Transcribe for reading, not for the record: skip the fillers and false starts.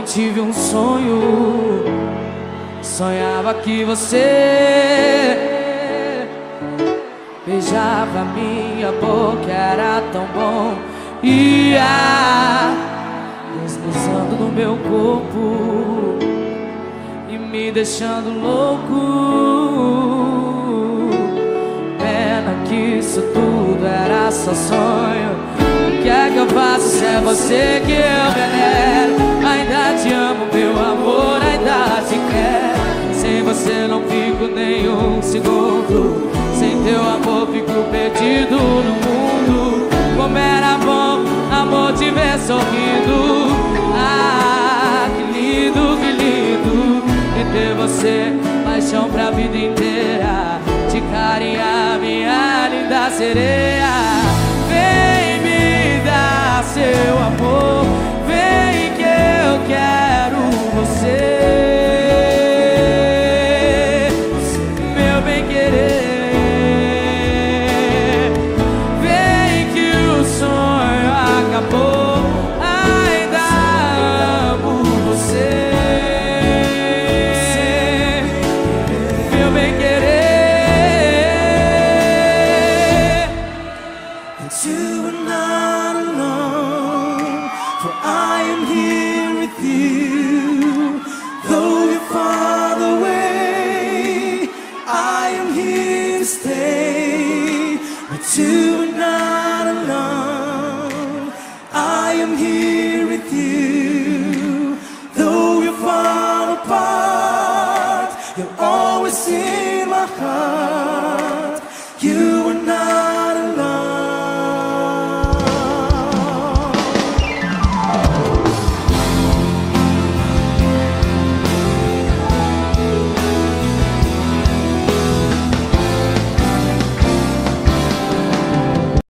tive um sonho. Sonhava que você beijava minha boca, era tão bom. Ia deslizando no meu corpo e me deixando louco. Pena que isso tudo era só sonho. O que é que eu faço se é você que eu venero? Ainda te amo, meu amor, ainda te quero. Sem você não fico nem um segundo. Sem teu amor fico perdido no mundo. Como era bom, amor, te ver sorrindo. Ah, que lindo, e ter você, paixão pra vida inteira. Te carinhar, minha linda sereia. Vem me dar seu amor, vem que eu quero você. Meu bem querer, vem que o sonho acabou. Ainda amo você, meu bem querer. You are not alone, for I am here with you. Though you're far away, I am here to stay. But you are not